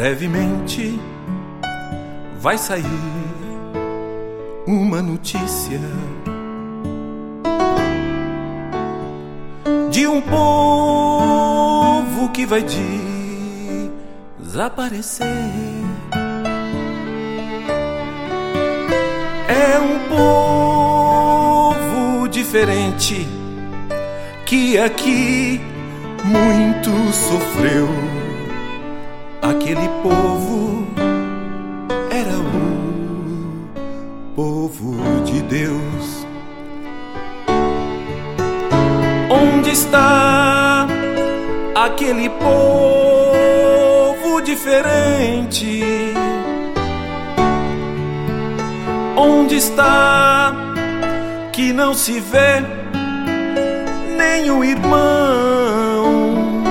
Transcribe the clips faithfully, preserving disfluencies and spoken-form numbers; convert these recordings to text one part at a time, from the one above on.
brevemente vai sair uma notícia de um povo que vai desaparecer. É um povo diferente que aqui muito sofreu. Aquele povo era o povo de Deus. Onde está aquele povo diferente? Onde está que não se vê nenhum irmão?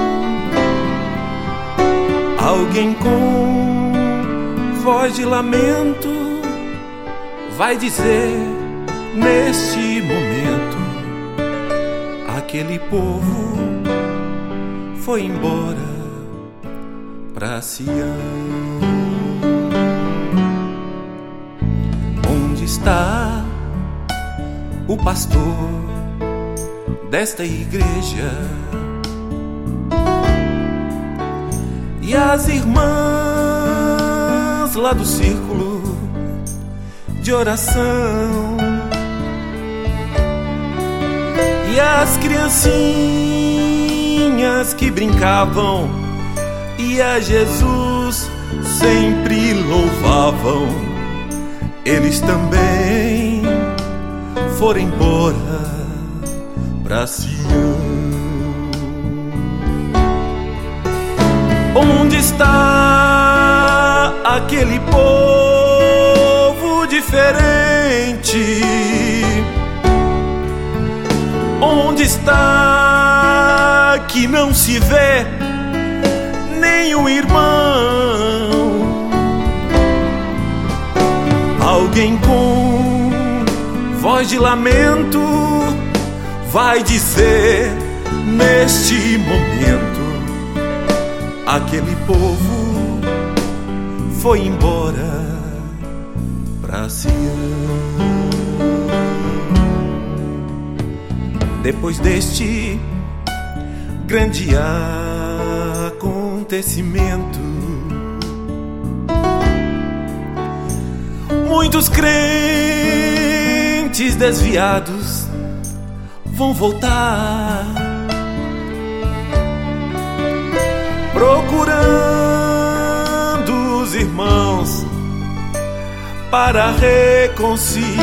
Alguém com voz de lamento vai dizer neste momento: aquele povo foi embora pra Sião. Onde está o pastor desta igreja e as irmãs lá do círculo de oração e as criancinhas que brincavam e a Jesus sempre louvavam? Eles também foram embora pra Sião. Onde está aquele povo diferente? Onde está que não se vê nenhum irmão? Alguém com voz de lamento vai dizer neste momento: aquele povo foi embora pra Sião. Depois deste grande acontecimento, muitos crentes desviados vão voltar, procurando os irmãos para a reconciliação,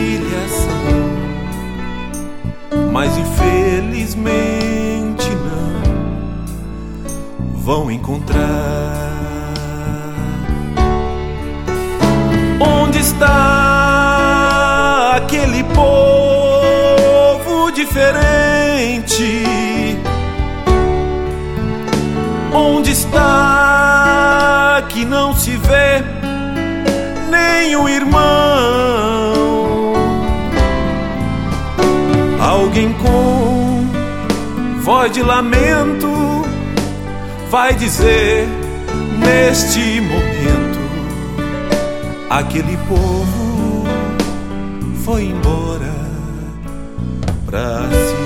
mas infelizmente não vão encontrar. Onde está aquele povo diferente? Onde está que não se vê nenhum irmão? Alguém com voz de lamento vai dizer neste momento: aquele povo foi embora pra si.